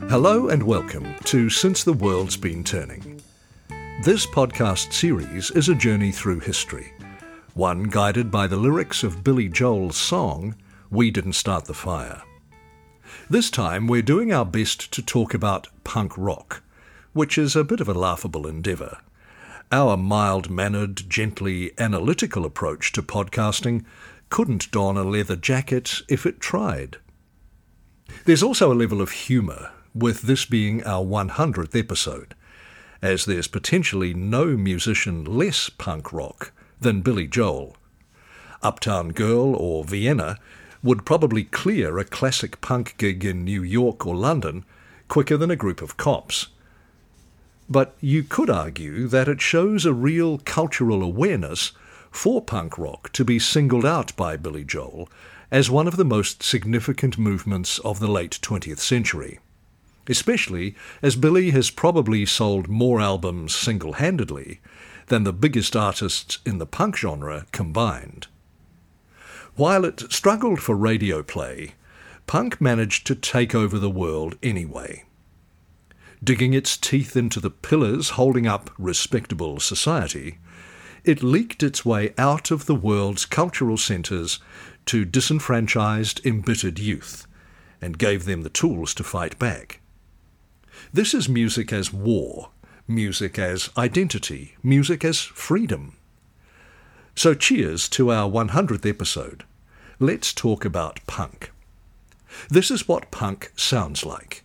Hello and welcome to Since the World's Been Turning. This podcast series is a journey through history, one guided by the lyrics of Billy Joel's song, We Didn't Start the Fire. This time we're doing our best to talk about punk rock, which is a bit of a laughable endeavour. Our mild-mannered, gently analytical approach to podcasting couldn't don a leather jacket if it tried. There's also a level of humour, with this being our 100th episode, as there's potentially no musician less punk rock than Billy Joel. Uptown Girl or Vienna would probably clear a classic punk gig in New York or London quicker than a group of cops. But you could argue that it shows a real cultural awareness for punk rock to be singled out by Billy Joel as one of the most significant movements of the late 20th century, especially as Billy has probably sold more albums single-handedly than the biggest artists in the punk genre combined. While it struggled for radio play, punk managed to take over the world anyway. Digging its teeth into the pillars holding up respectable society, it leaked its way out of the world's cultural centres to disenfranchised, embittered youth, and gave them the tools to fight back. This is music as war, music as identity, music as freedom. So cheers to our 100th episode. Let's talk about punk. This is what punk sounds like.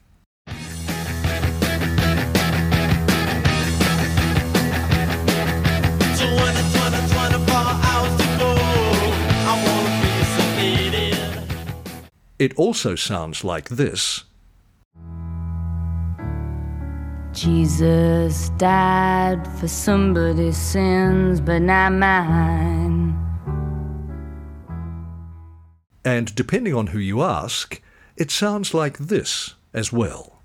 It also sounds like this. Jesus died for somebody's sins, but not mine. And depending on who you ask, it sounds like this as well.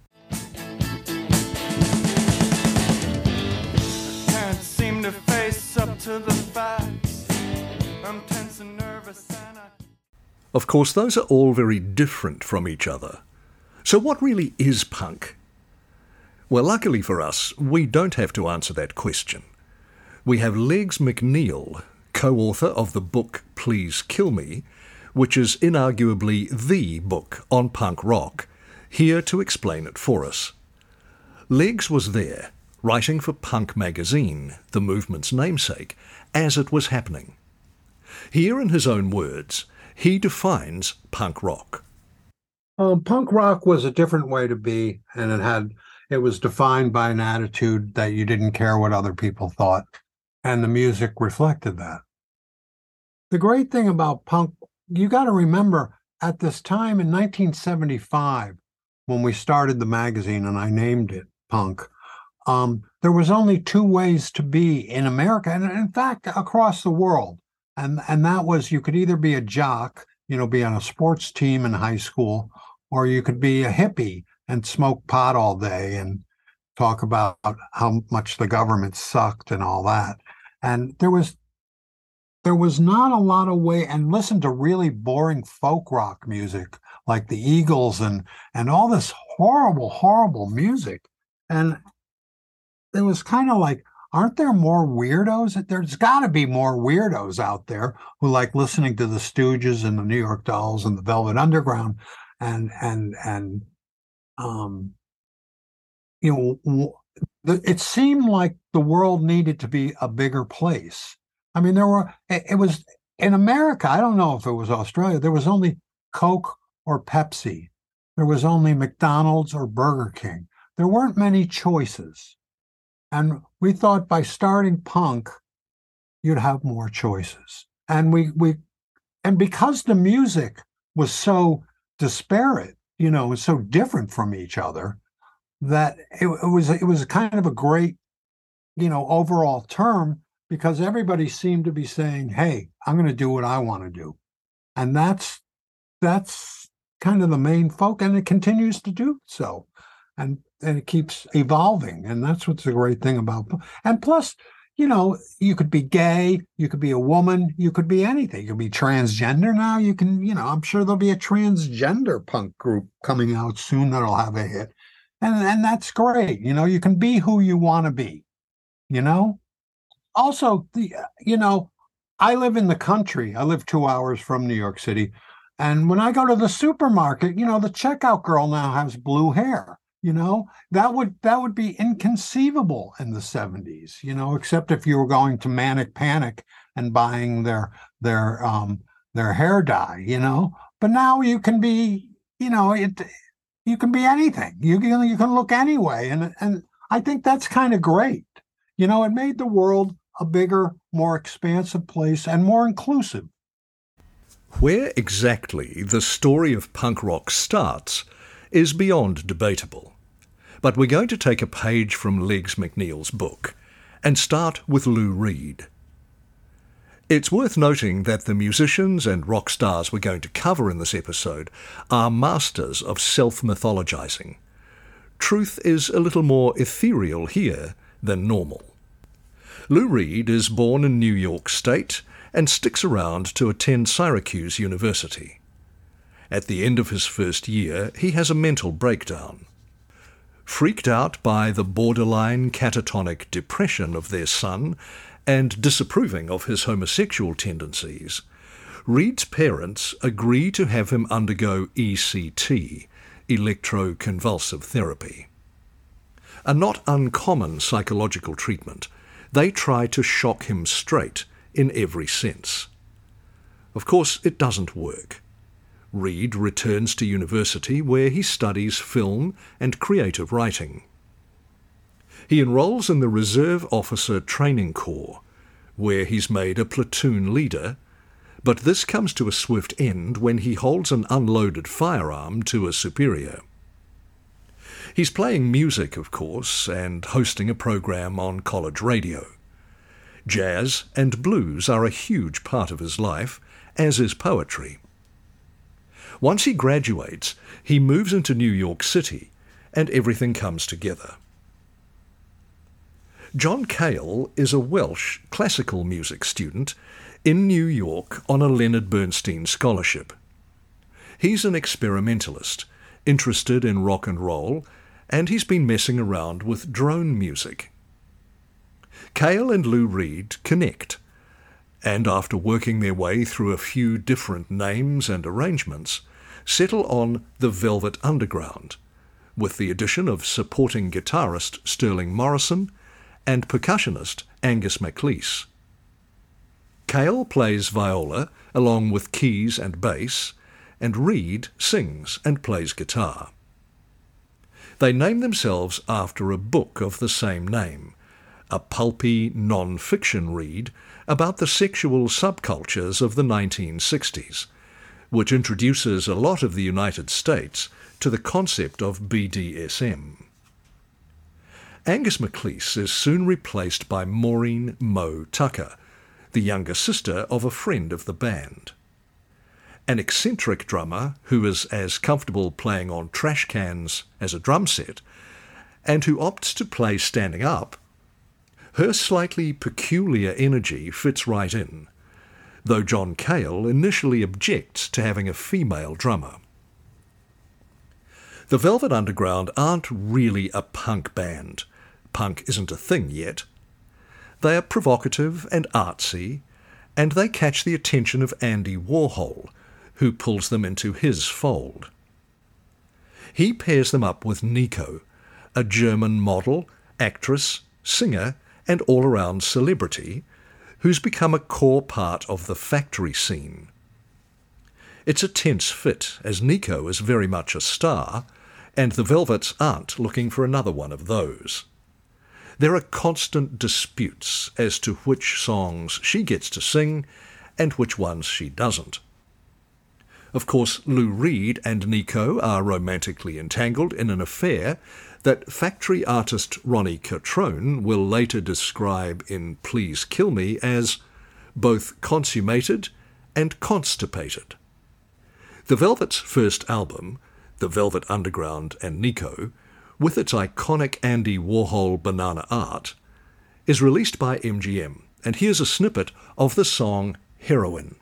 Can't seem to face up to the facts. I'm tense and nervous and Of course, those are all very different from each other. So what really is punk? Well, luckily for us, we don't have to answer that question. We have Legs McNeil, co-author of the book Please Kill Me, which is inarguably the book on punk rock, here to explain it for us. Legs was there, writing for Punk magazine, the movement's namesake, as it was happening. Here in his own words, he defines punk rock. Punk rock was a different way to be, and it was defined by an attitude that you didn't care what other people thought, and the music reflected that. The great thing about punk, you got to remember, at this time in 1975, when we started the magazine and I named it Punk, there was only two ways to be in America, and in fact, across the world. And that was, you could either be a jock, be on a sports team in high school, or you could be a hippie and smoke pot all day and talk about how much the government sucked and all that. And there was not a lot of way, and listen to really boring folk rock music like the Eagles and all this horrible, horrible music. And it was kind of like, aren't there more weirdos? There's got to be more weirdos out there who like listening to the Stooges and the New York Dolls and the Velvet Underground, it seemed like the world needed to be a bigger place. I mean, it was in America. I don't know if it was Australia. There was only Coke or Pepsi. There was only McDonald's or Burger King. There weren't many choices. And we thought by starting punk, you'd have more choices. And and because the music was so disparate, was so different from each other, that it was kind of a great, overall term, because everybody seemed to be saying, hey, I'm going to do what I want to do. And that's kind of the main folk, and it continues to do so. And it keeps evolving, and that's what's the great thing about. And plus, you could be gay, you could be a woman, you could be anything. You could be transgender now. You can, I'm sure there'll be a transgender punk group coming out soon that'll have a hit. And that's great. You can be who you want to be, Also, I live in the country. I live 2 hours from New York City. And when I go to the supermarket, the checkout girl now has blue hair. That would be inconceivable in the 70s, except if you were going to Manic Panic and buying their hair dye, But now you can be, you can be anything. You can look anyway, and I think that's kind of great. It made the world a bigger, more expansive place and more inclusive. Where exactly the story of punk rock starts is beyond debatable. But we're going to take a page from Legs McNeil's book and start with Lou Reed. It's worth noting that the musicians and rock stars we're going to cover in this episode are masters of self-mythologizing. Truth is a little more ethereal here than normal. Lou Reed is born in New York State and sticks around to attend Syracuse University. At the end of his first year, he has a mental breakdown. Freaked out by the borderline catatonic depression of their son and disapproving of his homosexual tendencies, Reed's parents agree to have him undergo ECT, electroconvulsive therapy. A not uncommon psychological treatment, they try to shock him straight in every sense. Of course, it doesn't work. Reed returns to university where he studies film and creative writing. He enrolls in the Reserve Officer Training Corps, where he's made a platoon leader, but this comes to a swift end when he holds an unloaded firearm to a superior. He's playing music, of course, and hosting a program on college radio. Jazz and blues are a huge part of his life, as is poetry. Once he graduates, he moves into New York City, and everything comes together. John Cale is a Welsh classical music student in New York on a Leonard Bernstein scholarship. He's an experimentalist, interested in rock and roll, and he's been messing around with drone music. Cale and Lou Reed connect, and after working their way through a few different names and arrangements, settle on the Velvet Underground, with the addition of supporting guitarist Sterling Morrison and percussionist Angus MacLeese. Cale plays viola along with keys and bass, and Reed sings and plays guitar. They name themselves after a book of the same name, a pulpy non-fiction read about the sexual subcultures of the 1960s, which introduces a lot of the United States to the concept of BDSM. Angus MacLeese is soon replaced by Maureen Mo Tucker, the younger sister of a friend of the band. An eccentric drummer who is as comfortable playing on trash cans as a drum set, and who opts to play standing up, her slightly peculiar energy fits right in, though John Cale initially objects to having a female drummer. The Velvet Underground aren't really a punk band. Punk isn't a thing yet. They are provocative and artsy, and they catch the attention of Andy Warhol, who pulls them into his fold. He pairs them up with Nico, a German model, actress, singer, and all-around celebrity, who's become a core part of the factory scene. It's a tense fit, as Nico is very much a star, and the Velvets aren't looking for another one of those. There are constant disputes as to which songs she gets to sing and which ones she doesn't. Of course, Lou Reed and Nico are romantically entangled in an affair that factory artist Ronnie Cutrone will later describe in Please Kill Me as both consummated and constipated. The Velvet's first album, The Velvet Underground and Nico, with its iconic Andy Warhol banana art, is released by MGM, and here's a snippet of the song Heroin.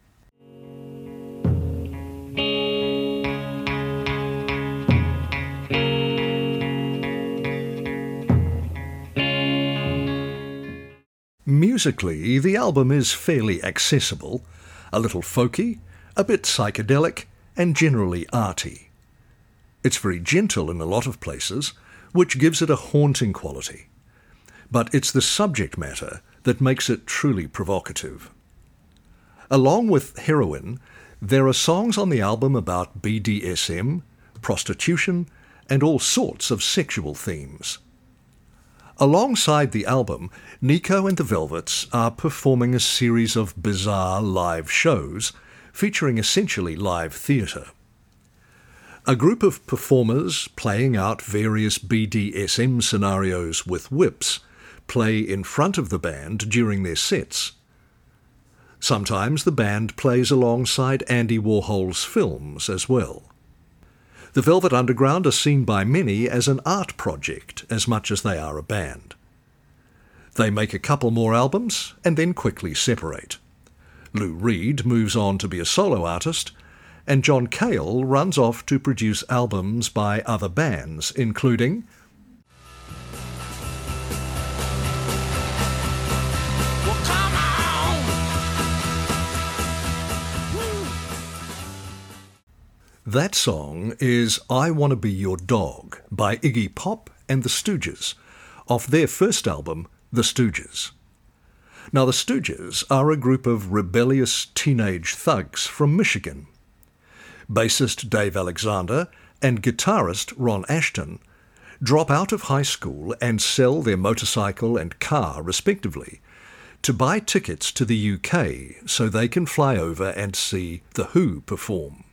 Musically, the album is fairly accessible, a little folky, a bit psychedelic, and generally arty. It's very gentle in a lot of places, which gives it a haunting quality. But it's the subject matter that makes it truly provocative. Along with Heroin, there are songs on the album about BDSM, prostitution, and all sorts of sexual themes. Alongside the album, Nico and the Velvets are performing a series of bizarre live shows featuring essentially live theatre. A group of performers playing out various BDSM scenarios with whips play in front of the band during their sets. Sometimes the band plays alongside Andy Warhol's films as well. The Velvet Underground are seen by many as an art project as much as they are a band. They make a couple more albums and then quickly separate. Lou Reed moves on to be a solo artist, and John Cale runs off to produce albums by other bands, including That song is I Wanna Be Your Dog by Iggy Pop and the Stooges, off their first album, The Stooges. Now, the Stooges are a group of rebellious teenage thugs from Michigan. Bassist Dave Alexander and guitarist Ron Ashton drop out of high school and sell their motorcycle and car, respectively, to buy tickets to the UK so they can fly over and see The Who perform.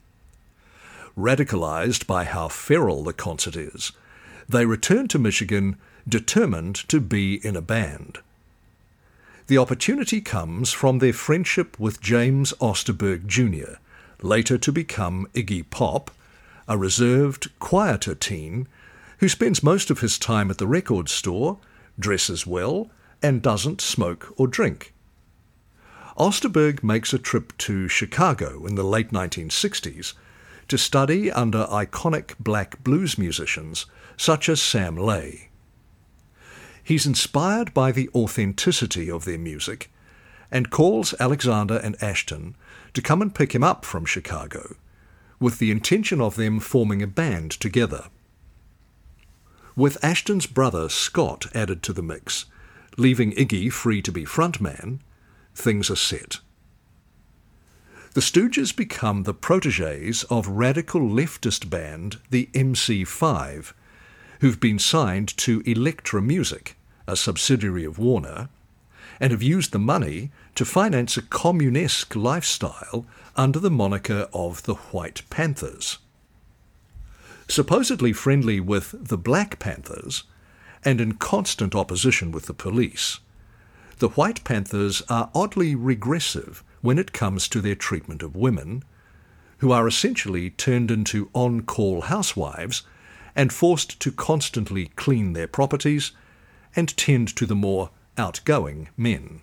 Radicalized by how feral the concert is, they return to Michigan determined to be in a band. The opportunity comes from their friendship with James Osterberg Jr., later to become Iggy Pop, a reserved, quieter teen who spends most of his time at the record store, dresses well, and doesn't smoke or drink. Osterberg makes a trip to Chicago in the late 1960s to study under iconic black blues musicians such as Sam Lay. He's inspired by the authenticity of their music and calls Alexander and Ashton to come and pick him up from Chicago, with the intention of them forming a band together. With Ashton's brother Scott added to the mix, leaving Iggy free to be frontman, things are set. The Stooges become the protégés of radical leftist band the MC5, who've been signed to Elektra Music, a subsidiary of Warner, and have used the money to finance a communesque lifestyle under the moniker of the White Panthers. Supposedly friendly with the Black Panthers, and in constant opposition with the police, the White Panthers are oddly regressive when it comes to their treatment of women, who are essentially turned into on-call housewives and forced to constantly clean their properties and tend to the more outgoing men.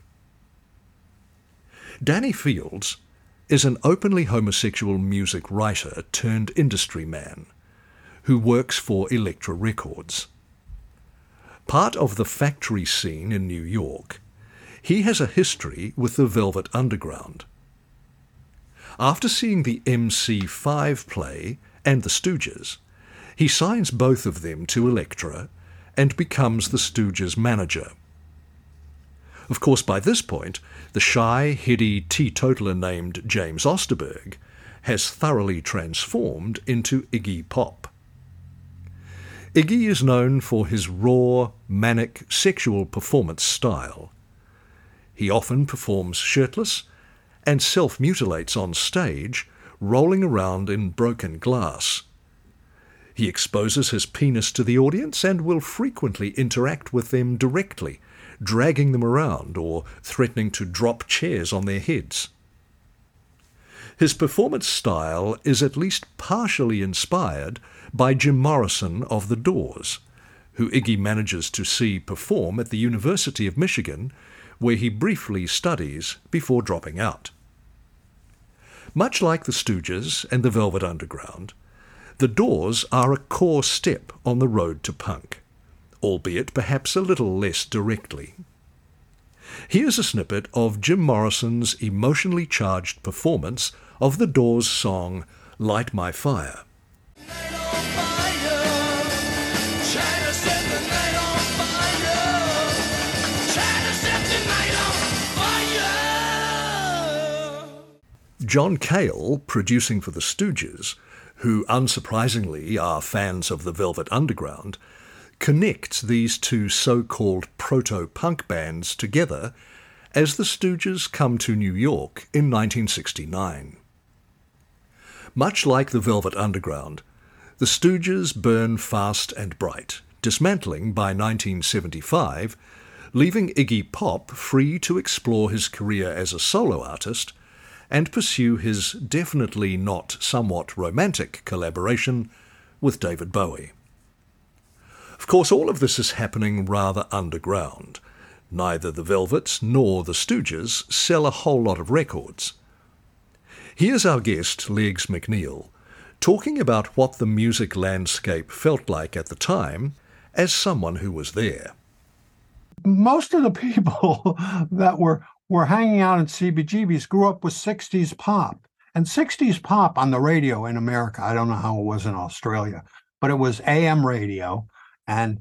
Danny Fields is an openly homosexual music writer turned industry man who works for Elektra Records. Part of the factory scene in New York, he has a history with the Velvet Underground. After seeing the MC5 play and the Stooges, he signs both of them to Elektra and becomes the Stooges' manager. Of course, by this point, the shy, heady teetotaler named James Osterberg has thoroughly transformed into Iggy Pop. Iggy is known for his raw, manic, sexual performance style. He often performs shirtless and self-mutilates on stage, rolling around in broken glass. He exposes his penis to the audience and will frequently interact with them directly, dragging them around or threatening to drop chairs on their heads. His performance style is at least partially inspired by Jim Morrison of The Doors, who Iggy manages to see perform at the University of Michigan, where he briefly studies before dropping out. Much like the Stooges and the Velvet Underground, the Doors are a core step on the road to punk, albeit perhaps a little less directly. Here's a snippet of Jim Morrison's emotionally charged performance of the Doors' song Light My Fire. John Cale, producing for the Stooges, who unsurprisingly are fans of the Velvet Underground, connects these two so-called proto-punk bands together as the Stooges come to New York in 1969. Much like the Velvet Underground, the Stooges burn fast and bright, dismantling by 1975, leaving Iggy Pop free to explore his career as a solo artist and pursue his definitely not somewhat romantic collaboration with David Bowie. Of course, all of this is happening rather underground. Neither the Velvets nor the Stooges sell a whole lot of records. Here's our guest, Legs McNeil, talking about what the music landscape felt like at the time as someone who was there. Most of the people that were hanging out in CBGBs grew up with 60s pop. And 60s pop on the radio in America, I don't know how it was in Australia, but it was AM radio, and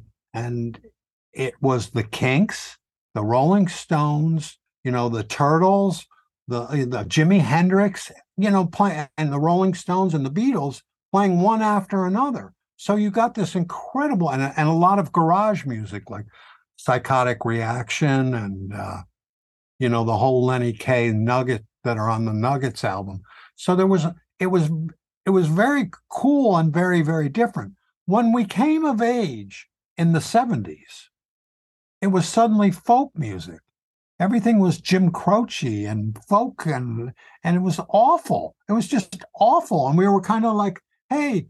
it was the Kinks, the Rolling Stones, the Turtles, the Jimi Hendrix, and the Rolling Stones and the Beatles playing one after another. So you got this incredible, and a lot of garage music like Psychotic Reaction and the whole Lenny Kaye nugget that are on the Nuggets album. So it was very cool and very, very different. When we came of age in the 70s, it was suddenly folk music. Everything was Jim Croce and folk, and it was awful. It was just awful. And we were kind of like, hey,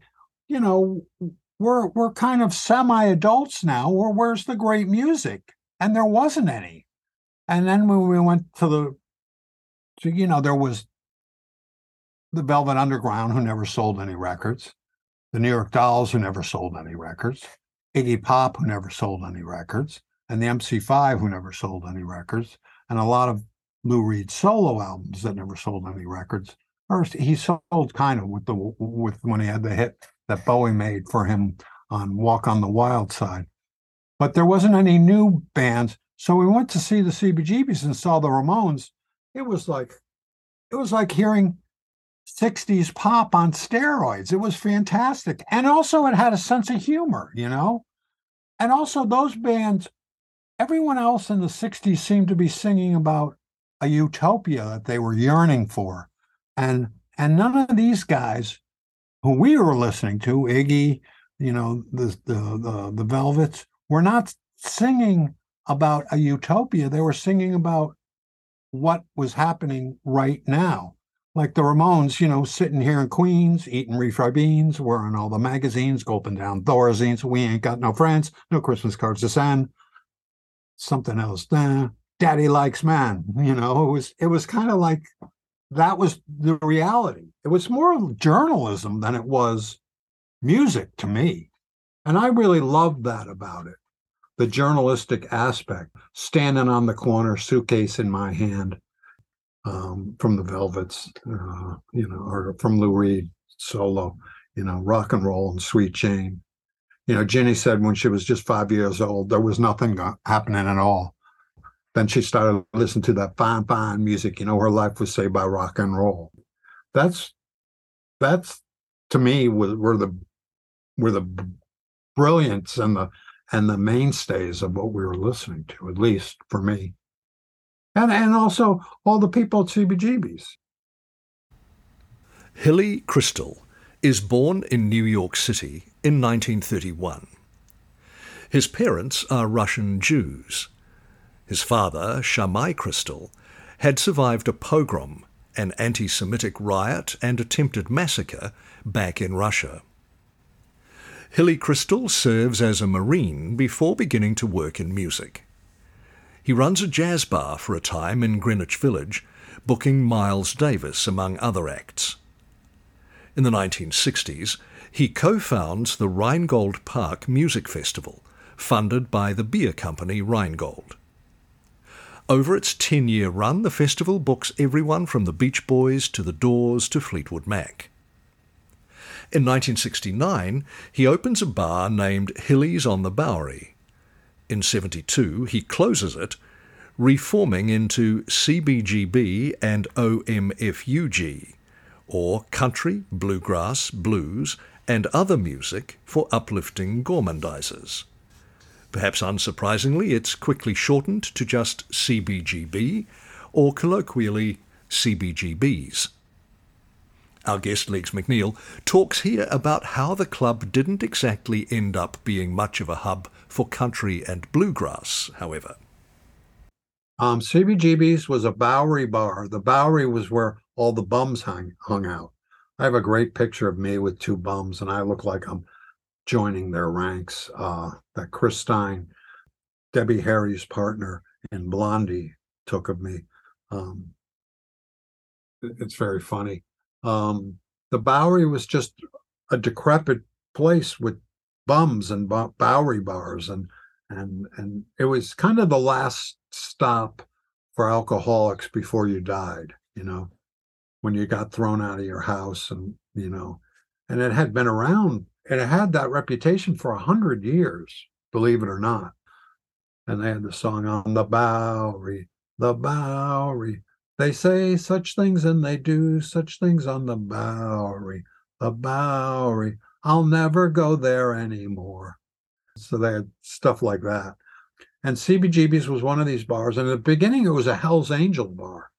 we're kind of semi-adults now. Where's the great music? And there wasn't any. And then when we went there was the Velvet Underground, who never sold any records, the New York Dolls, who never sold any records, Iggy Pop, who never sold any records, and the MC5, who never sold any records, and a lot of Lou Reed solo albums that never sold any records. First, he sold kind of with when he had the hit that Bowie made for him on Walk on the Wild Side. But there wasn't any new bands. So we went to see the CBGBs and saw the Ramones. It was like hearing 60s pop on steroids. It was fantastic. And also it had a sense of humor, And also those bands, everyone else in the 60s seemed to be singing about a utopia that they were yearning for. And none of these guys who we were listening to, Iggy, the Velvets, were not singing about a utopia. They were singing about what was happening right now. Like the Ramones, sitting here in Queens, eating refried beans, wearing all the magazines, gulping down Thorazines. We ain't got no friends, no Christmas cards to send. Something else. Daddy likes man. It was kind of like that was the reality. It was more journalism than it was music to me. And I really loved that about it. The journalistic aspect, standing on the corner, suitcase in my hand, from the Velvets, or from Lou Reed solo, Rock and Roll and Sweet Jane. Ginny said when she was just 5 years old, there was nothing happening at all. Then she started listening to that fine, fine music. Her life was saved by rock and roll. That's to me were the brilliance and the mainstays of what we were listening to, at least for me. And also all the people at CBGBs. Hilly Kristal is born in New York City in 1931. His parents are Russian Jews. His father, Shammai Kristal, had survived a pogrom, an anti-Semitic riot and attempted massacre back in Russia. Hilly Crystal serves as a Marine before beginning to work in music. He runs a jazz bar for a time in Greenwich Village, booking Miles Davis among other acts. In the 1960s, he co-founds the Rheingold Park Music Festival, funded by the beer company Rheingold. Over its 10-year run, the festival books everyone from the Beach Boys to the Doors to Fleetwood Mac. In 1969, he opens a bar named Hilly's on the Bowery. In 1972, he closes it, reforming into CBGB and OMFUG, or Country, Bluegrass, Blues, and Other Music for Uplifting Gormandizers. Perhaps unsurprisingly, it's quickly shortened to just CBGB, or colloquially CBGBs. Our guest, Legs McNeil, talks here about how the club didn't exactly end up being much of a hub for country and bluegrass, however. CBGB's was a Bowery bar. The Bowery was where all the bums hung out. I have a great picture of me with two bums, and I look like I'm joining their ranks. That Chris Stein, Debbie Harry's partner in Blondie, took of me. It's very funny. The Bowery was just a decrepit place with bums and Bowery bars, and it was kind of the last stop for alcoholics before you died, when you got thrown out of your house, and it had been around, and it had that reputation for 100 years, believe it or not. And they had the song on the Bowery, they say such things and they do such things on the Bowery, I'll never go there anymore. So they had stuff like that. And CBGB's was one of these bars. And in the beginning, it was a Hell's Angel bar.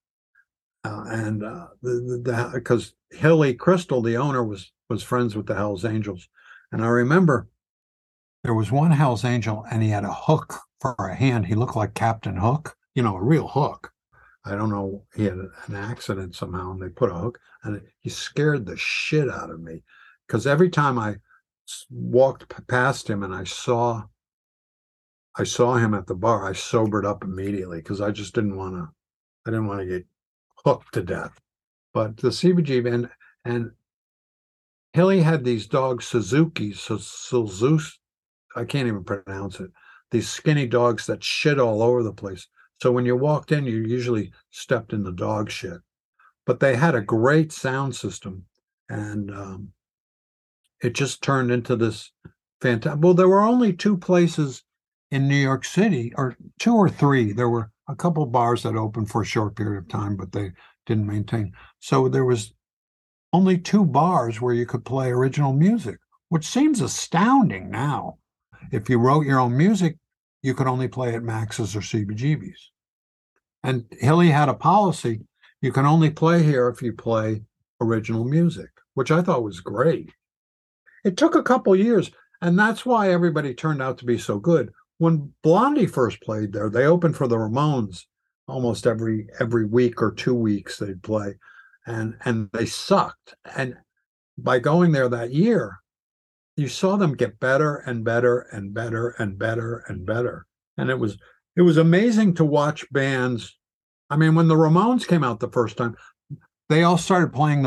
Because Hilly Crystal, the owner, was friends with the Hell's Angels. And I remember there was one Hell's Angel, and he had a hook for a hand. He looked like Captain Hook, a real hook. I don't know, he had an accident somehow, and they put a hook, and he scared the shit out of me. Because every time I walked past him and I saw him at the bar, I sobered up immediately, because I just didn't want to get hooked to death. But the CBGB, and Hilly had these dogs, Suzuki's, I can't even pronounce it, these skinny dogs that shit all over the place. So when you walked in, you usually stepped in the dog shit. But they had a great sound system, and it just turned into this fantastic. Well, there were only two places in New York City, or two or three. There were a couple bars that opened for a short period of time, but they didn't maintain. So there was only two bars where you could play original music, which seems astounding now. If you wrote your own music, you could only play at Max's or CBGB's. And Hilly had a policy, you can only play here if you play original music, which I thought was great. It took a couple years, and that's why everybody turned out to be so good. When Blondie first played there, they opened for the Ramones almost every week or 2 weeks they'd play, and they sucked. And by going there that year, you saw them get better and better and better and better and better. And it was amazing to watch bands. I mean, when the Ramones came out the first time, they all started playing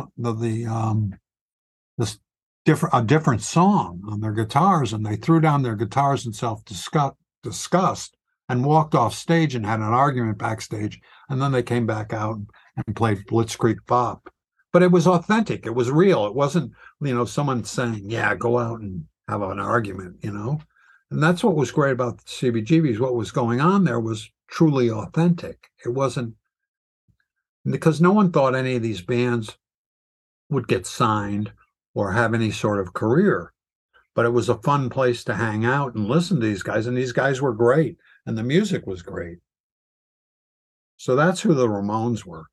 a different song on their guitars, and they threw down their guitars in self-disgust and walked off stage and had an argument backstage. And then they came back out and played Blitzkrieg Bop. But it was authentic. It was real. It wasn't, someone saying, yeah, go out and have an argument, And that's what was great about the CBGB's. What was going on there was truly authentic. It wasn't, because no one thought any of these bands would get signed or have any sort of career. But it was a fun place to hang out and listen to these guys. And these guys were great. And the music was great. So that's who the Ramones were.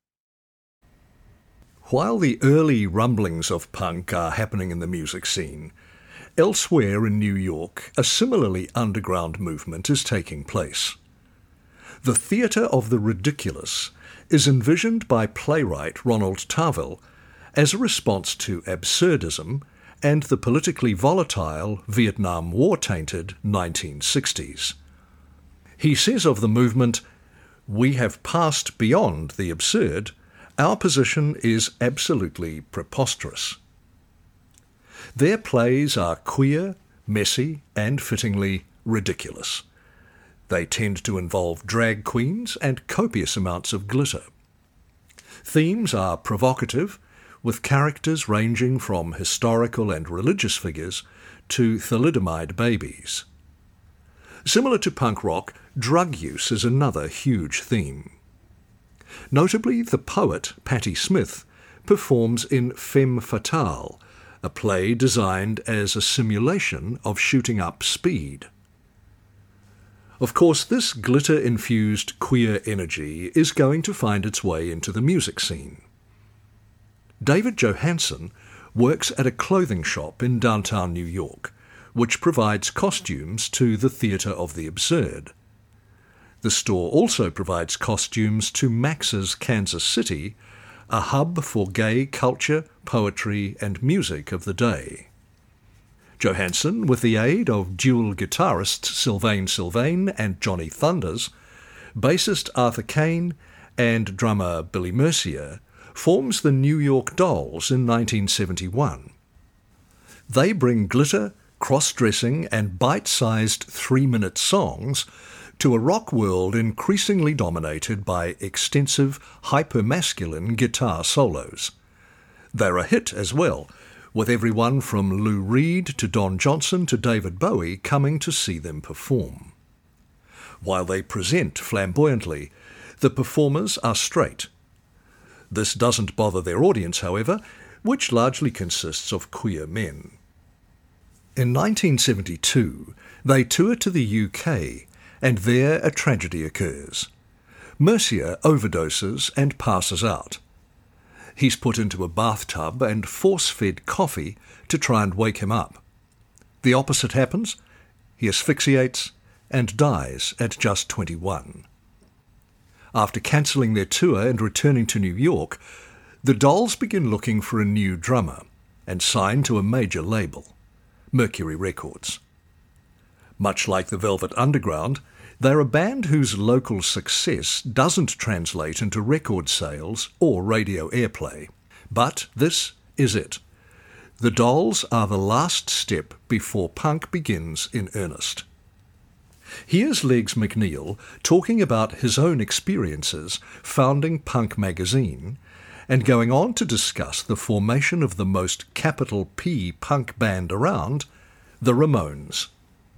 While the early rumblings of punk are happening in the music scene, elsewhere in New York, a similarly underground movement is taking place. The Theatre of the Ridiculous is envisioned by playwright Ronald Tarville as a response to absurdism and the politically volatile, Vietnam War-tainted 1960s. He says of the movement, "We have passed beyond the absurd. Our position is absolutely preposterous." Their plays are queer, messy, and fittingly ridiculous. They tend to involve drag queens and copious amounts of glitter. Themes are provocative, with characters ranging from historical and religious figures to thalidomide babies. Similar to punk rock, drug use is another huge theme. Notably, the poet Patti Smith performs in Femme Fatale, a play designed as a simulation of shooting up speed. Of course, this glitter-infused queer energy is going to find its way into the music scene. David Johansen works at a clothing shop in downtown New York, which provides costumes to the Theatre of the Absurd. The store also provides costumes to Max's Kansas City, a hub for gay culture, poetry, and music of the day. Johansen, with the aid of dual guitarists Sylvain Sylvain and Johnny Thunders, bassist Arthur Kane, and drummer Billy Mercier, forms the New York Dolls in 1971. They bring glitter, cross-dressing, and bite-sized 3-minute songs to a rock world increasingly dominated by extensive, hyper-masculine guitar solos. They're a hit as well, with everyone from Lou Reed to Don Johnson to David Bowie coming to see them perform. While they present flamboyantly, the performers are straight. This doesn't bother their audience, however, which largely consists of queer men. In 1972, they tour to the UK, and there a tragedy occurs. Mercier overdoses and passes out. He's put into a bathtub and force-fed coffee to try and wake him up. The opposite happens. He asphyxiates and dies at just 21. After cancelling their tour and returning to New York, the Dolls begin looking for a new drummer and sign to a major label, Mercury Records. Much like the Velvet Underground, they're a band whose local success doesn't translate into record sales or radio airplay. But this is it. The Dolls are the last step before punk begins in earnest. Here's Legs McNeil talking about his own experiences founding Punk magazine and going on to discuss the formation of the most capital P punk band around, the Ramones.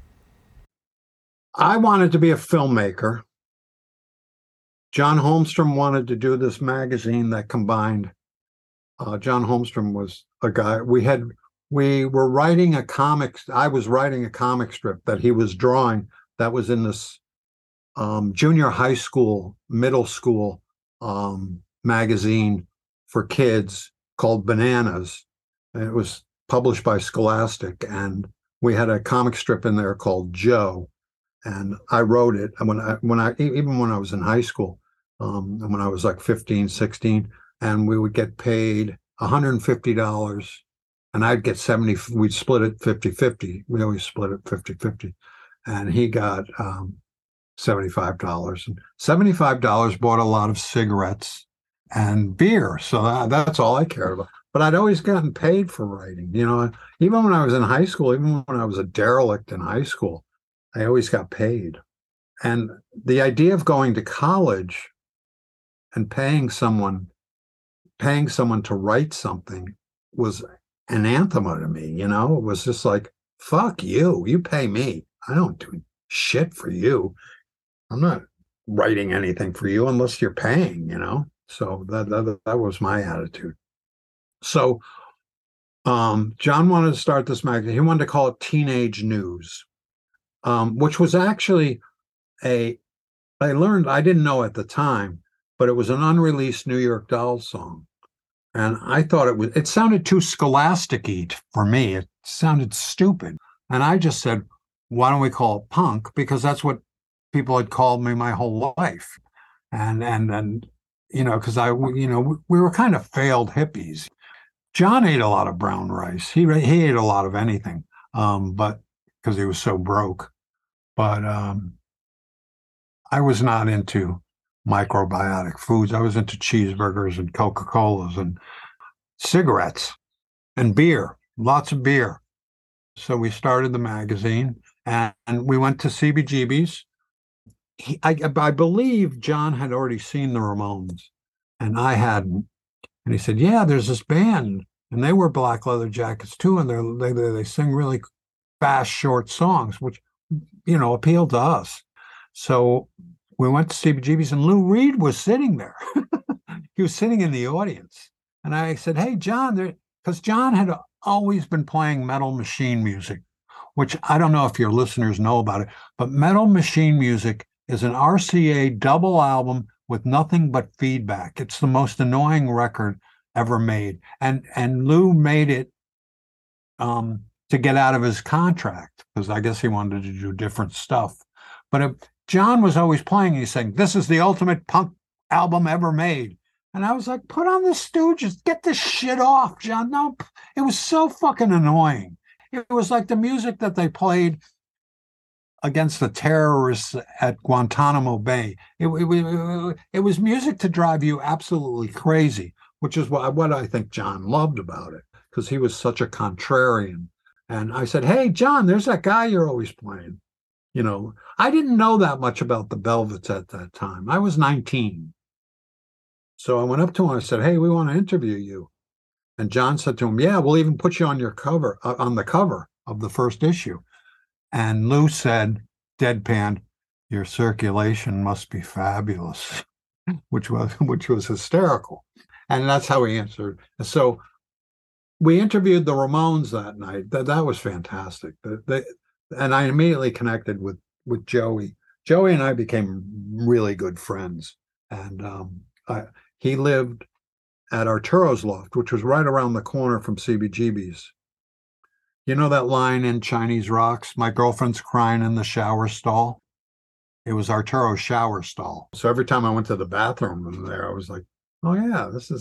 I wanted to be a filmmaker. John Holmstrom wanted to do this magazine that combined. John Holmstrom was a guy we were writing a comic. I was writing a comic strip that he was drawing that was in this junior high school, middle school magazine for kids called Bananas. And it was published by Scholastic, and we had a comic strip in there called Joe. And I wrote it even when I was in high school, when I was like 15, 16, and we would get paid $150 and I'd get 70. We'd split it 50-50. We always split it 50-50. And he got $75. And $75 bought a lot of cigarettes and beer. So that's all I cared about. But I'd always gotten paid for writing. You know, even when I was in high school, even when I was a derelict in high school, I always got paid. And the idea of going to college and paying someone to write something was anathema to me, you know? It was just like, fuck you, you pay me. I don't do shit for you. I'm not writing anything for you unless you're paying, you know? So that was my attitude. So John wanted to start this magazine. He wanted to call it Teenage News, which was actually I didn't know at the time, but it was an unreleased New York Dolls song. And I thought it sounded too scholastic-y for me. It sounded stupid. And I just said, why don't we call it punk? Because that's what people had called me my whole life. And you know, because we were kind of failed hippies. John ate a lot of brown rice. He ate a lot of anything, but because he was so broke. But I was not into microbiotic foods. I was into cheeseburgers and Coca-Colas and cigarettes and beer, lots of beer. So we started the magazine and we went to CBGB's. I believe John had already seen the Ramones and I hadn't. And he said, yeah, there's this band and they wear black leather jackets too. And they sing really fast, short songs, which, appealed to us. So we went to CBGB's and Lou Reed was sitting there. He was sitting in the audience. And I said, hey, John, because John had always been playing Metal Machine music, which I don't know if your listeners know about it, but Metal Machine music is an RCA double album with nothing but feedback. It's the most annoying record ever made. And Lou made it to get out of his contract because I guess he wanted to do different stuff. But John was always playing, he's saying, this is the ultimate punk album ever made. And I was like, put on the Stooges, get this shit off, John. No, it was so fucking annoying. It was like the music that they played against the terrorists at Guantanamo Bay. It was music to drive you absolutely crazy, which is what I think John loved about it, because he was such a contrarian. And I said, hey, John, there's that guy you're always playing. I didn't know that much about the Velvets at that time. I was 19. So I went up to him and I said, hey, we want to interview you. And John said to him, yeah, we'll even put you on your cover, on the cover of the first issue. And Lou said, deadpan, your circulation must be fabulous, which was hysterical. And that's how he answered. So we interviewed the Ramones that night. That was fantastic. And I immediately connected with Joey. Joey and I became really good friends. And he lived at Arturo's Loft, which was right around the corner from CBGB's. You know that line in Chinese Rocks, my girlfriend's crying in the shower stall? It was Arturo's shower stall. So every time I went to the bathroom in there, I was like, oh yeah, this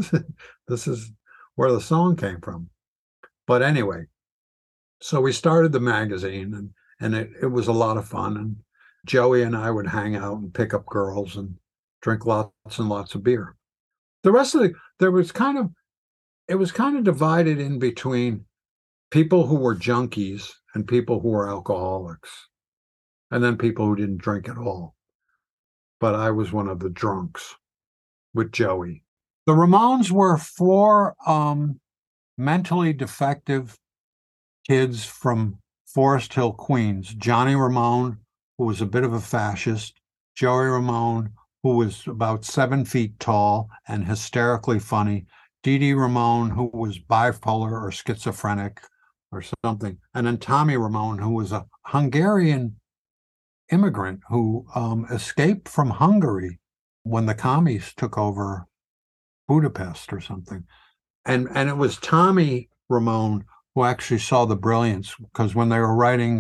is where the song came from. But anyway, so we started the magazine and it was a lot of fun. And Joey and I would hang out and pick up girls and drink lots and lots of beer. The rest of it was kind of divided in between people who were junkies and people who were alcoholics, and then people who didn't drink at all. But I was one of the drunks with Joey. The Ramones were four mentally defective kids from Forest Hill, Queens. Johnny Ramone, who was a bit of a fascist, Joey Ramone, who was about 7 feet tall and hysterically funny, Dee Dee Ramone, who was bipolar or schizophrenic or something, and then Tommy Ramone, who was a Hungarian immigrant who escaped from Hungary when the commies took over Budapest or something. And it was Tommy Ramone who actually saw the brilliance, because when they were writing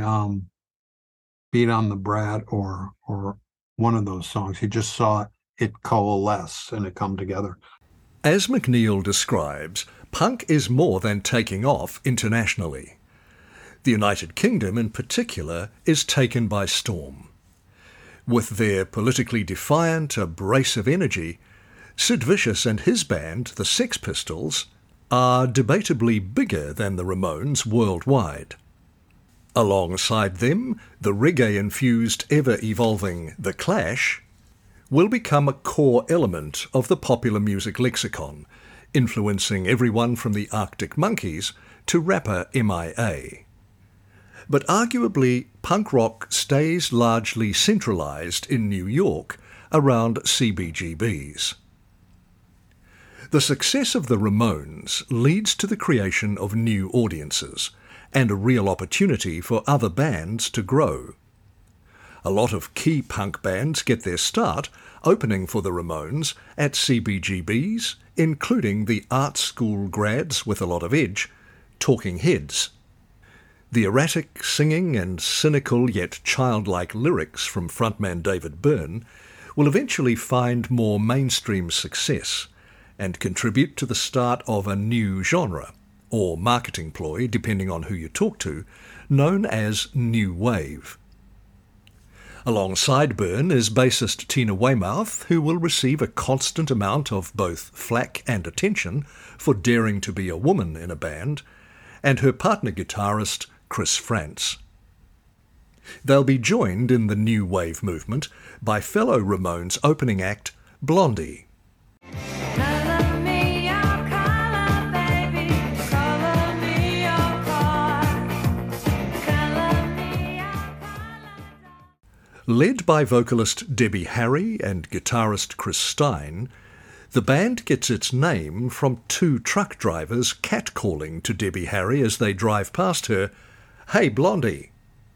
Beat on the Brat or one of those songs, he just saw it coalesce and it come together. As McNeill describes, punk is more than taking off internationally. The United Kingdom in particular is taken by storm. With their politically defiant, abrasive energy, Sid Vicious and his band, the Sex Pistols, are debatably bigger than the Ramones worldwide. Alongside them, the reggae-infused, ever-evolving The Clash will become a core element of the popular music lexicon, influencing everyone from the Arctic Monkeys to rapper MIA. But arguably, punk rock stays largely centralised in New York around CBGBs. The success of the Ramones leads to the creation of new audiences and a real opportunity for other bands to grow. A lot of key punk bands get their start opening for the Ramones at CBGBs, including the art school grads with a lot of edge, Talking Heads. The erratic singing and cynical yet childlike lyrics from frontman David Byrne will eventually find more mainstream success, and contribute to the start of a new genre, or marketing ploy, depending on who you talk to, known as New Wave. Alongside Byrne is bassist Tina Weymouth, who will receive a constant amount of both flack and attention for daring to be a woman in a band, and her partner guitarist Chris Frantz. They'll be joined in the New Wave movement by fellow Ramones opening act Blondie. Led by vocalist Debbie Harry and guitarist Chris Stein, the band gets its name from two truck drivers catcalling to Debbie Harry as they drive past her, "Hey Blondie!"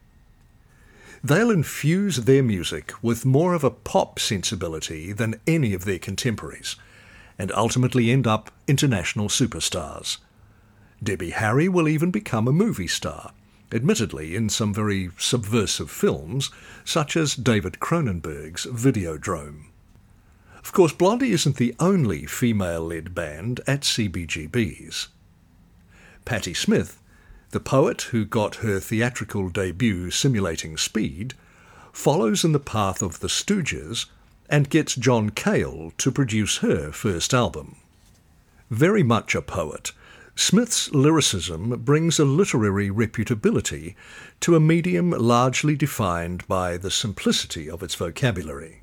They'll infuse their music with more of a pop sensibility than any of their contemporaries, and ultimately end up international superstars. Debbie Harry will even become a movie star, admittedly in some very subversive films, such as David Cronenberg's Videodrome. Of course, Blondie isn't the only female-led band at CBGB's. Patti Smith, the poet who got her theatrical debut simulating Speed, follows in the path of the Stooges and gets John Cale to produce her first album. Very much a poet, Smith's lyricism brings a literary reputability to a medium largely defined by the simplicity of its vocabulary.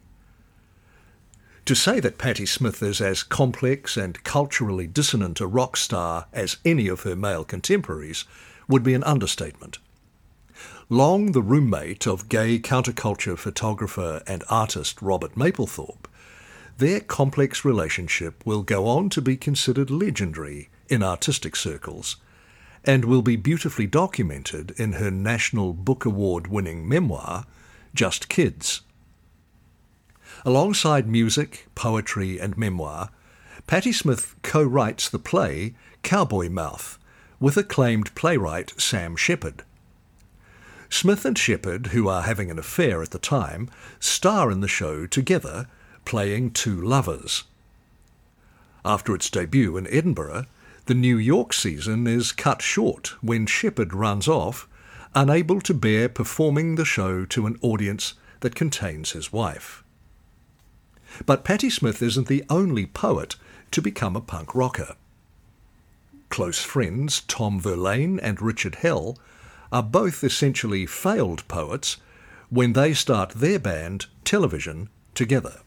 To say that Patti Smith is as complex and culturally dissonant a rock star as any of her male contemporaries would be an understatement. Long the roommate of gay counterculture photographer and artist Robert Mapplethorpe, their complex relationship will go on to be considered legendary in artistic circles, and will be beautifully documented in her National Book Award-winning memoir, Just Kids. Alongside music, poetry and memoir, Patti Smith co-writes the play Cowboy Mouth with acclaimed playwright Sam Shepard. Smith and Shepard, who are having an affair at the time, star in the show together, playing two lovers. After its debut in Edinburgh, the New York season is cut short when Shepard runs off, unable to bear performing the show to an audience that contains his wife. But Patti Smith isn't the only poet to become a punk rocker. Close friends Tom Verlaine and Richard Hell are both essentially failed poets when they start their band, Television, together.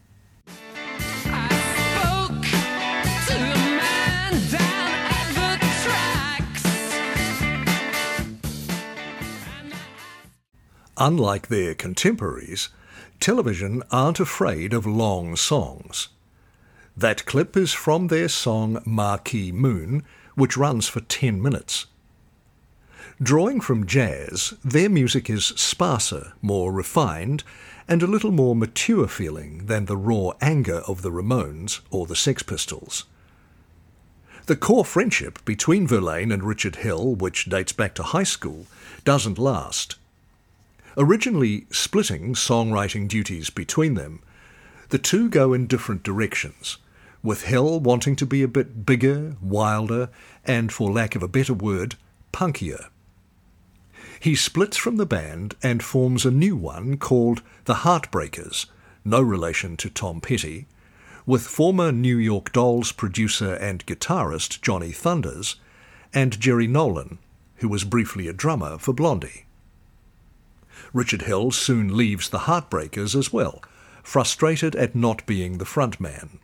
Unlike their contemporaries, Television aren't afraid of long songs. That clip is from their song Marquee Moon, which runs for 10 minutes. Drawing from jazz, their music is sparser, more refined, and a little more mature feeling than the raw anger of the Ramones or the Sex Pistols. The core friendship between Verlaine and Richard Hell, which dates back to high school, doesn't last. Originally splitting songwriting duties between them, the two go in different directions, with Hell wanting to be a bit bigger, wilder, and, for lack of a better word, punkier. He splits from the band and forms a new one called The Heartbreakers, no relation to Tom Petty, with former New York Dolls producer and guitarist Johnny Thunders and Jerry Nolan, who was briefly a drummer for Blondie. Richard Hell soon leaves the Heartbreakers as well, frustrated at not being the frontman.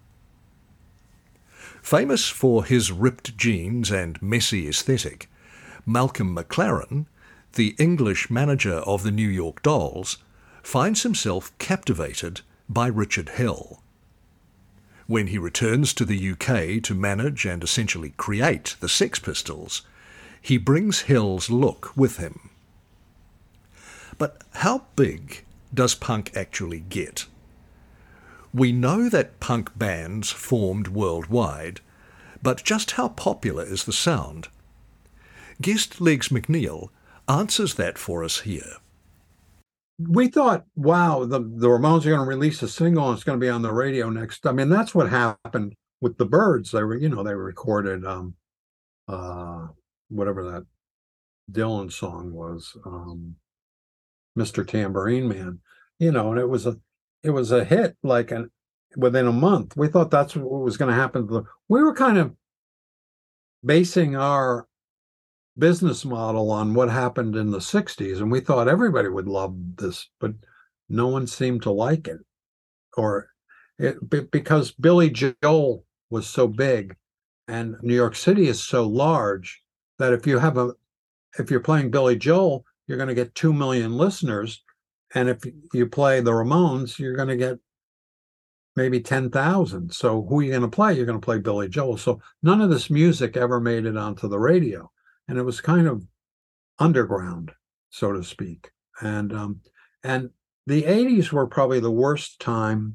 Famous for his ripped jeans and messy aesthetic, Malcolm McLaren, the English manager of the New York Dolls, finds himself captivated by Richard Hell. When he returns to the UK to manage and essentially create the Sex Pistols, he brings Hell's look with him. But how big does punk actually get? We know that punk bands formed worldwide, but just how popular is the sound? Guest Legs McNeil answers that for us here. We thought, wow, the Ramones are going to release a single and it's going to be on the radio next. I mean, that's what happened with the Byrds, they recorded whatever that Dylan song was, Mr. Tambourine Man, and it was a hit like within a month. We thought that's what was going to happen. We were kind of basing our business model on what happened in the 60s, and we thought everybody would love this, but no one seemed to like it, because Billy Joel was so big and New York City is so large that if you're playing Billy Joel, you're going to get 2 million listeners, and if you play the Ramones, you're going to get maybe 10,000. So who are you going to play? You're going to play Billy Joel. So none of this music ever made it onto the radio, and it was kind of underground, so to speak. And the 80s were probably the worst time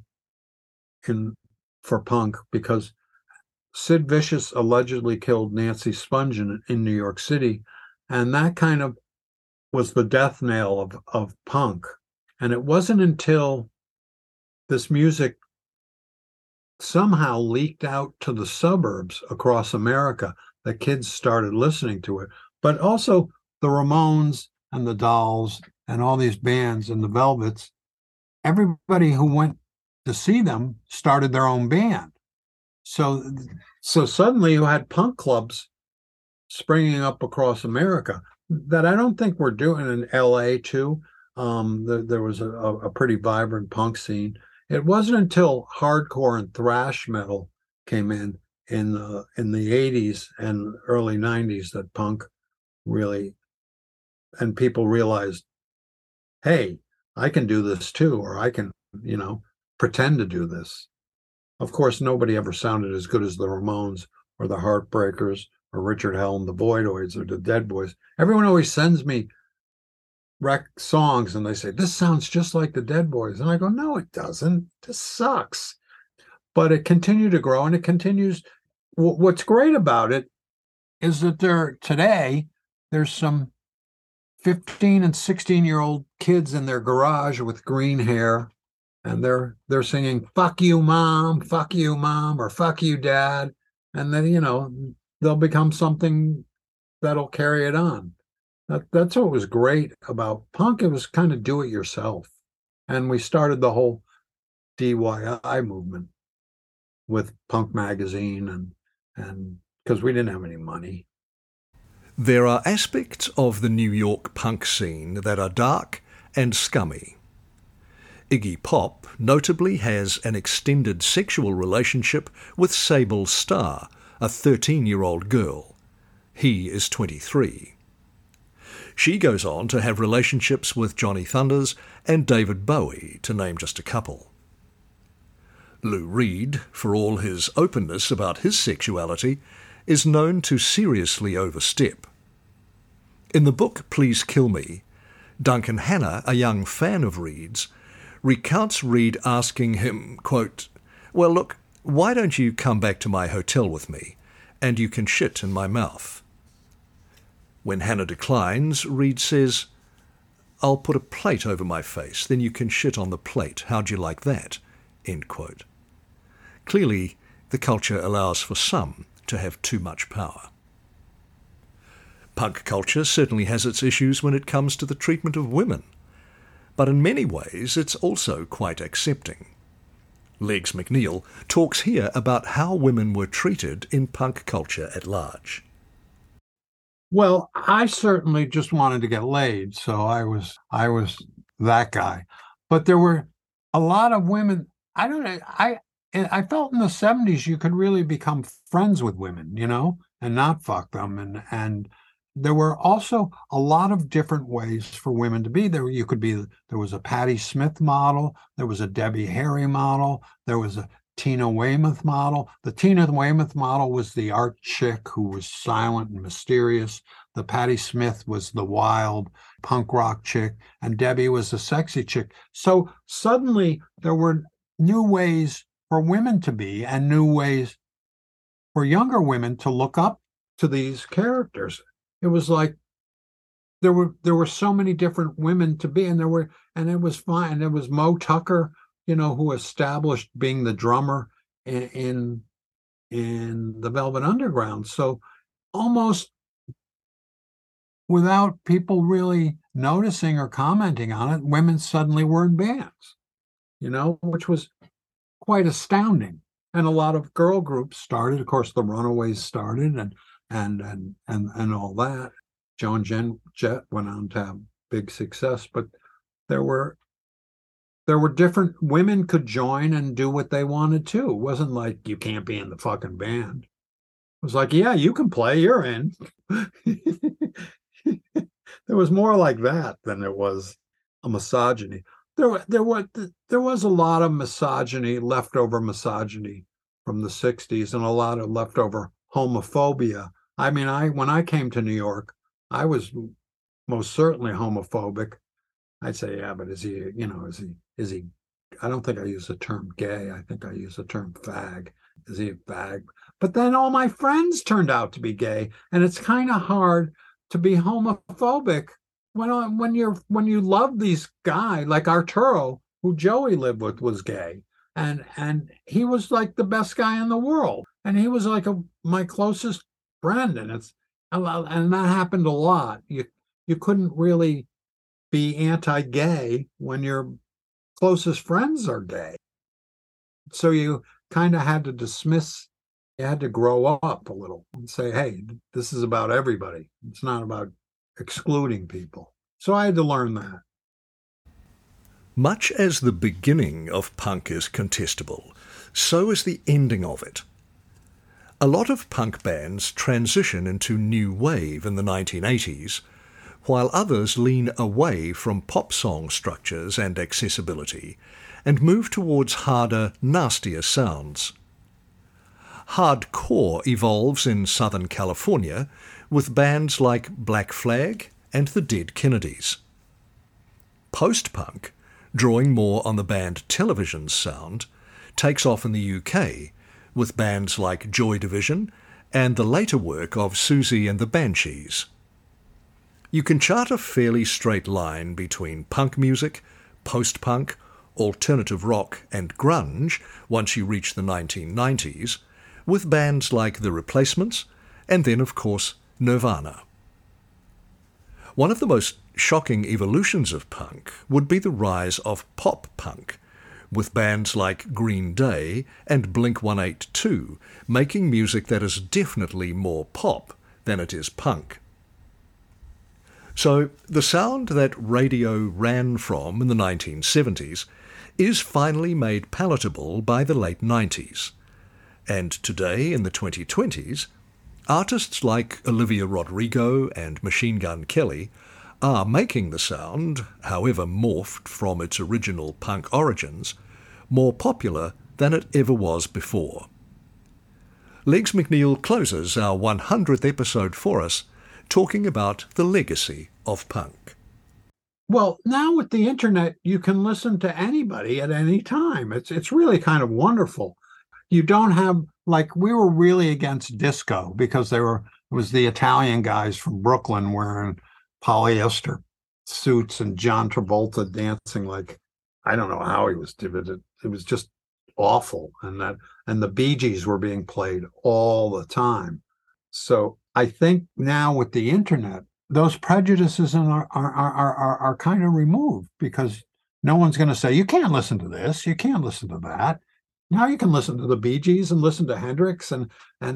for punk, because Sid Vicious allegedly killed Nancy Spungen in New York City, and that kind of was the death knell of punk. And it wasn't until this music somehow leaked out to the suburbs across America that kids started listening to it. But also the Ramones and the Dolls and all these bands and the Velvets, everybody who went to see them started their own band. So suddenly you had punk clubs springing up across America that I don't think we're doing in LA too. There was a pretty vibrant punk scene. It wasn't until hardcore and thrash metal came in the 80s and early 90s that punk really, and people realized, hey, I can do this too, or I can, pretend to do this. Of course, nobody ever sounded as good as the Ramones or the Heartbreakers or Richard Hell and the Voidoids or the Dead Boys. Everyone always sends me songs and they say, this sounds just like the Dead Boys. And I go, no, it doesn't. This sucks. But it continued to grow, and it continues. What's great about it is that there's some 15 and 16-year-old kids in their garage with green hair, and they're singing fuck you mom, or fuck you dad, and then they'll become something that'll carry it on. That's what was great about punk. It was kind of do it yourself, and we started the whole DIY movement with Punk Magazine, and because we didn't have any money. There are aspects of the New York punk scene that are dark and scummy. Iggy Pop notably has an extended sexual relationship with Sable Starr, a 13-year-old girl. He is 23. She goes on to have relationships with Johnny Thunders and David Bowie, to name just a couple. Lou Reed, for all his openness about his sexuality, is known to seriously overstep. In the book Please Kill Me, Duncan Hanna, a young fan of Reed's, recounts Reed asking him, quote, well, look, why don't you come back to my hotel with me, and you can shit in my mouth? When Hanna declines, Reed says, I'll put a plate over my face, then you can shit on the plate. How'd you like that? End quote. Clearly, the culture allows for some to have too much power. Punk culture certainly has its issues when it comes to the treatment of women, but in many ways it's also quite accepting. Legs McNeil talks here about how women were treated in punk culture at large. Well, I certainly just wanted to get laid, so I was that guy. But there were a lot of women. I don't know. I felt in the 70s you could really become friends with women, and not fuck them. And there were also a lot of different ways for women to be. There was a Patti Smith model, there was a Debbie Harry model, there was a Tina Weymouth model. The Tina Weymouth model was the art chick who was silent and mysterious. The Patti Smith was the wild punk rock chick, and Debbie was the sexy chick. So suddenly there were new ways for women to be, and new ways for younger women to look up to these characters. It was like there were so many different women to be, and it was fine. And there was Mo Tucker, who established being the drummer in in the Velvet Underground. So almost without people really noticing or commenting on it, women suddenly were in bands, which was quite astounding. And a lot of girl groups started. Of course, the Runaways started, and all that. Joan Jett went on to have big success, but there were different women could join and do what they wanted to. It wasn't like you can't be in the fucking band. It was like, yeah, you can play, you're in. There was more like that than there was a misogyny. There was a lot of misogyny, leftover misogyny from the 60s, and a lot of leftover homophobia. I mean, when I came to New York, I was most certainly homophobic. I'd say, yeah, but is he, I don't think I use the term gay. I think I use the term fag. Is he a fag? But then all my friends turned out to be gay. And it's kind of hard to be homophobic when you love these guys, like Arturo, who Joey lived with, was gay. And he was like the best guy in the world. And he was like my closest friend. And that happened a lot. You couldn't really be anti-gay when your closest friends are gay. So you kind of had to you had to grow up a little and say, hey, this is about everybody. It's not about excluding people. So I had to learn that. Much as the beginning of punk is contestable, so is the ending of it. A lot of punk bands transition into new wave in the 1980s, while others lean away from pop song structures and accessibility and move towards harder, nastier sounds. Hardcore evolves in Southern California with bands like Black Flag and the Dead Kennedys. Post-punk, drawing more on the band Television's sound, takes off in the UK with bands like Joy Division and the later work of Susie and the Banshees. You can chart a fairly straight line between punk music, post-punk, alternative rock and grunge once you reach the 1990s, with bands like The Replacements and then, of course, Nirvana. One of the most shocking evolutions of punk would be the rise of pop-punk, with bands like Green Day and Blink-182 making music that is definitely more pop than it is punk. So the sound that radio ran from in the 1970s is finally made palatable by the late 90s. And today, in the 2020s, artists like Olivia Rodrigo and Machine Gun Kelly are making the sound, however morphed from its original punk origins, more popular than it ever was before. Legs McNeil closes our 100th episode for us, talking about the legacy of punk. Well, now with the internet, you can listen to anybody at any time. It's really kind of wonderful. You don't have, like, we were really against disco because it was the Italian guys from Brooklyn wearing polyester suits and John Travolta dancing like, I don't know how he was doing it. It was just awful. And the Bee Gees were being played all the time. So I think now with the internet, those prejudices are kind of removed because no one's going to say, you can't listen to this, you can't listen to that. Now you can listen to the Bee Gees and listen to Hendrix and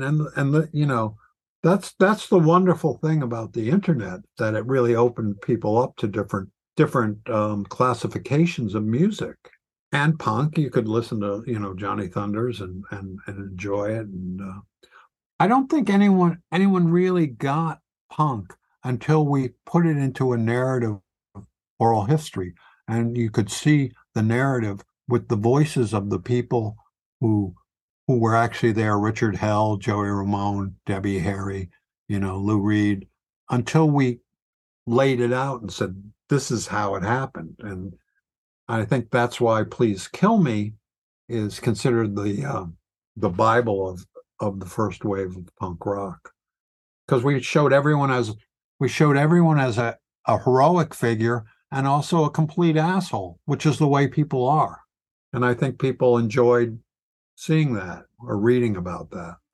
that's the wonderful thing about the internet, that it really opened people up to different classifications of music. And punk, you could listen to Johnny Thunders and enjoy it. And I don't think anyone really got punk until we put it into a narrative of oral history, and you could see the narrative with the voices of the people who were actually there: Richard Hell, Joey Ramone, Debbie Harry, Lou Reed, until we laid it out and said, this is how it happened. And I think that's why Please Kill Me is considered the Bible of the first wave of punk rock, because we showed everyone as a heroic figure and also a complete asshole, which is the way people are. And I think people enjoyed seeing that or reading about that.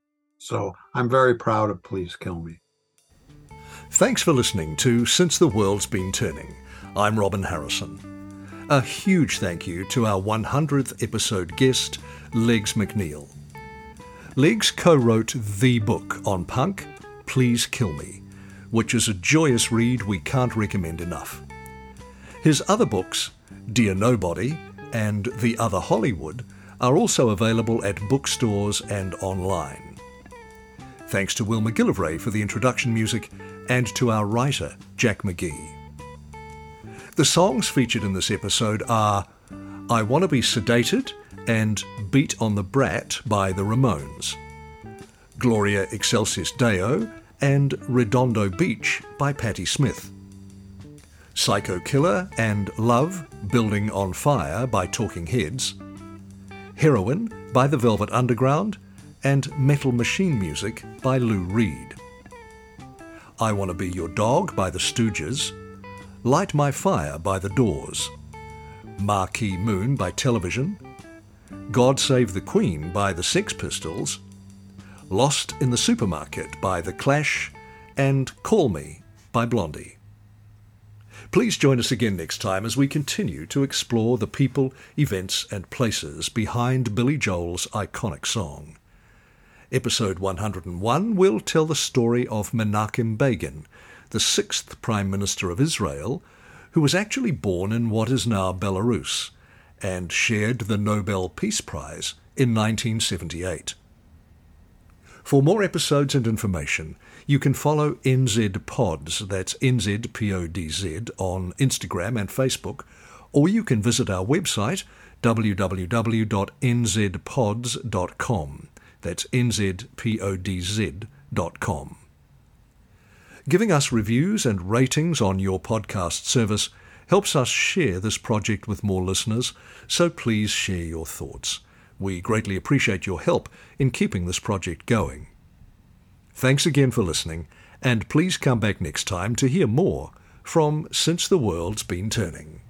So I'm very proud of Please Kill Me. Thanks for listening to Since the World's Been Turning. I'm Robin Harrison. A huge thank you to our 100th episode guest, Legs McNeil. Legs co-wrote the book on punk, Please Kill Me, which is a joyous read we can't recommend enough. His other books, Dear Nobody and The Other Hollywood, are also available at bookstores and online. Thanks to Will McGillivray for the introduction music and to our writer, Jack McGee. The songs featured in this episode are I Wanna Be Sedated and Beat on the Brat by the Ramones, Gloria Excelsis Deo and Redondo Beach by Patti Smith, Psycho Killer and Love, Building on Fire by Talking Heads, Heroin by the Velvet Underground, and Metal Machine Music by Lou Reed. I Wanna Be Your Dog by the Stooges, Light My Fire by The Doors, Marquee Moon by Television, God Save the Queen by the Sex Pistols, Lost in the Supermarket by The Clash, and Call Me by Blondie. Please join us again next time as we continue to explore the people, events and places behind Billy Joel's iconic song. Episode 101 will tell the story of Menachem Begin, the 6th Prime Minister of Israel, who was actually born in what is now Belarus and shared the Nobel Peace Prize in 1978. For more episodes and information, you can follow NZ Pods, that's NZPODZ, on Instagram and Facebook, or you can visit our website, www.nzpods.com. That's nzpodz.com. Giving us reviews and ratings on your podcast service helps us share this project with more listeners, so please share your thoughts. We greatly appreciate your help in keeping this project going. Thanks again for listening, and please come back next time to hear more from Since the World's Been Turning.